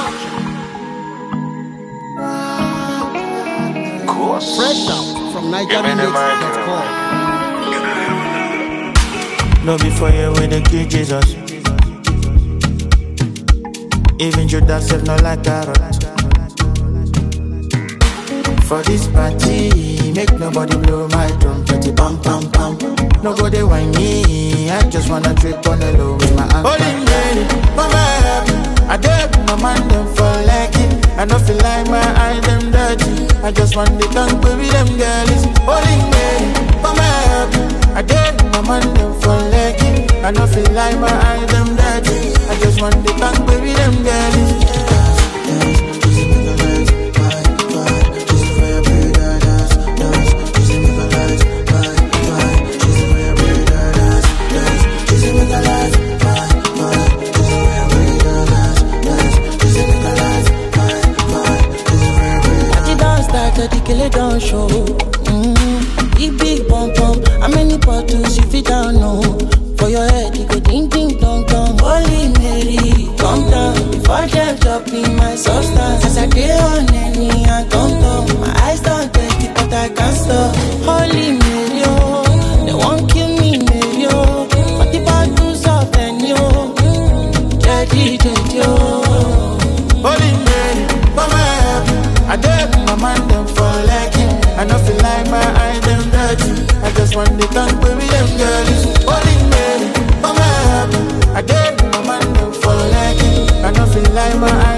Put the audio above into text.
Fresh out from NigerRemix.com. No before you with the key Jesus. Even Judas said no like carrot. For this party, make nobody blow my trumpet. Pam pam pam. Nobody whine me. I just wanna trip on the low with my ankle. Holding me, mama happy. I dare my man them for like it. I don't feel like my eyes them dirty. I just want the tongue baby them girlies. Holding me, mama happy. I dare my man them for like it. I don't feel like my eyes them dirty. I just want the tongue baby them girlies. The killer don't show. Big big bump bump. How many bottles you fit down? No. For your head, you go ding ding dong dong. Holy Mary, calm down. Before them drop in my substance. As I get on any, I come down. My eyes don't take it, but I can't stop. Holy Mary, oh, they won't kill me, Mary, oh. But the bottles of any, oh. Jadi, oh. Holy Mary, mama happy. I dare my man them for like it. I don't feel like my eyes them dirty. I just want the tongue baby them girlies. Holy Mary, mama happy. I dare my man them for like it. I don't feel like my eyes